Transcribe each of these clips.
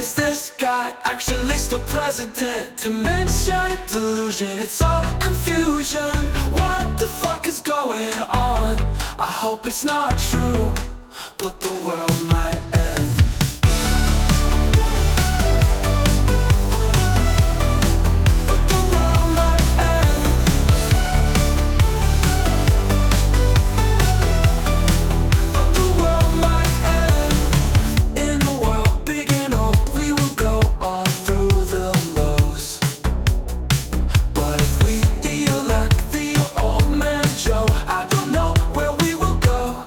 is this guy actually still president? Dimension, delusion, it's all confusion. What the fuck is going on? I hope it's not true, but the world might end. But the world might end. But the world might end. In a world big and old, we will go on through the lows. But if we elect the old man Joe, I don't know where we will go.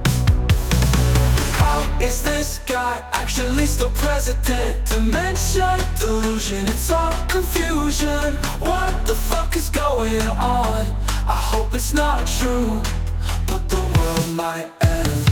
How is this guy actually still president? Dimension, delusion, it's all confusion. What the fuck is going on? I hope it's not true, but the world might end.